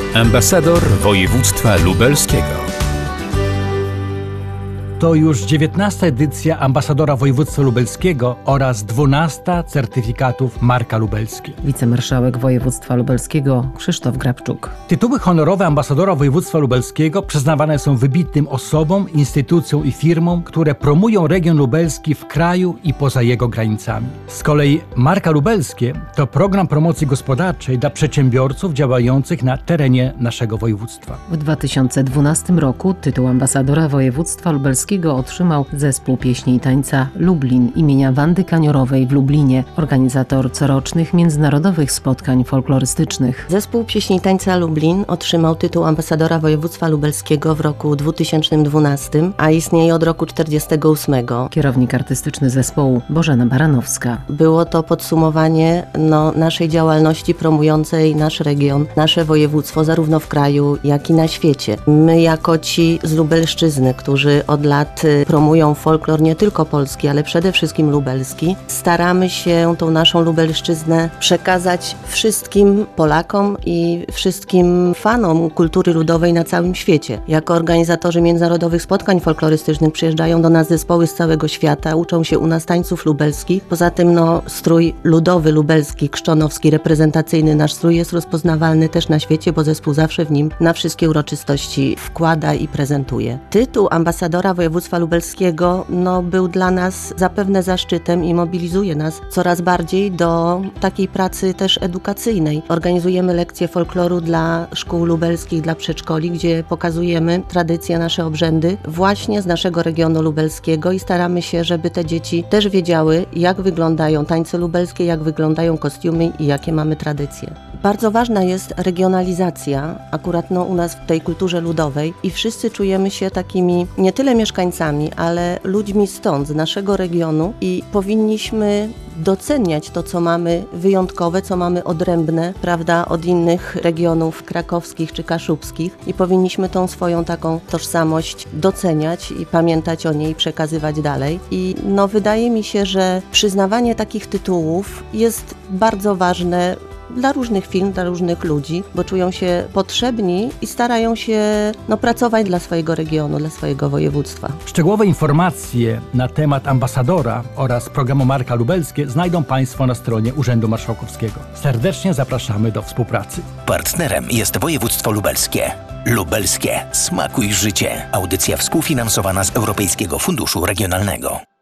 Ambasador województwa lubelskiego. To już 19. edycja Ambasadora Województwa Lubelskiego oraz 12. certyfikatów Marka Lubelskie. Wicemarszałek województwa lubelskiego Krzysztof Grabczuk. Tytuły honorowe Ambasadora Województwa Lubelskiego przyznawane są wybitnym osobom, instytucjom i firmom, które promują region lubelski w kraju i poza jego granicami. Z kolei Marka Lubelskie to program promocji gospodarczej dla przedsiębiorców działających na terenie naszego województwa. W 2012 roku tytuł Ambasadora Województwa Lubelskiego otrzymał Zespół Pieśni i Tańca Lublin imienia Wandy Kaniorowej w Lublinie, organizator corocznych międzynarodowych spotkań folklorystycznych. Zespół Pieśni i Tańca Lublin otrzymał tytuł Ambasadora Województwa Lubelskiego w roku 2012, a istnieje od roku 1948. Kierownik artystyczny zespołu Bożena Baranowska. Było to podsumowanie naszej działalności promującej nasz region, nasze województwo, zarówno w kraju, jak i na świecie. My jako ci z Lubelszczyzny, którzy od lat promują folklor nie tylko polski, ale przede wszystkim lubelski, staramy się tą naszą Lubelszczyznę przekazać wszystkim Polakom i wszystkim fanom kultury ludowej na całym świecie. Jako organizatorzy międzynarodowych spotkań folklorystycznych przyjeżdżają do nas zespoły z całego świata, uczą się u nas tańców lubelskich. Poza tym strój ludowy, lubelski, krzczonowski, reprezentacyjny, nasz strój jest rozpoznawalny też na świecie, bo zespół zawsze w nim na wszystkie uroczystości wkłada i prezentuje. Tytuł Ambasadora Województwa Lubelskiego był dla nas zapewne zaszczytem i mobilizuje nas coraz bardziej do takiej pracy też edukacyjnej. Organizujemy lekcje folkloru dla szkół lubelskich, dla przedszkoli, gdzie pokazujemy tradycje, nasze obrzędy właśnie z naszego regionu lubelskiego i staramy się, żeby te dzieci też wiedziały, jak wyglądają tańce lubelskie, jak wyglądają kostiumy i jakie mamy tradycje. Bardzo ważna jest regionalizacja, akurat u nas w tej kulturze ludowej i wszyscy czujemy się takimi nie tyle mieszkańcami, ale ludźmi stąd, z naszego regionu i powinniśmy doceniać to, co mamy wyjątkowe, co mamy odrębne, prawda, od innych regionów krakowskich czy kaszubskich i powinniśmy tą swoją taką tożsamość doceniać i pamiętać o niej, przekazywać dalej. I wydaje mi się, że przyznawanie takich tytułów jest bardzo ważne dla różnych firm, dla różnych ludzi, bo czują się potrzebni i starają się pracować dla swojego regionu, dla swojego województwa. Szczegółowe informacje na temat ambasadora oraz programu Marka Lubelskie znajdą Państwo na stronie Urzędu Marszałkowskiego. Serdecznie zapraszamy do współpracy. Partnerem jest województwo lubelskie. Lubelskie. Smakuj życie. Audycja współfinansowana z Europejskiego Funduszu Regionalnego.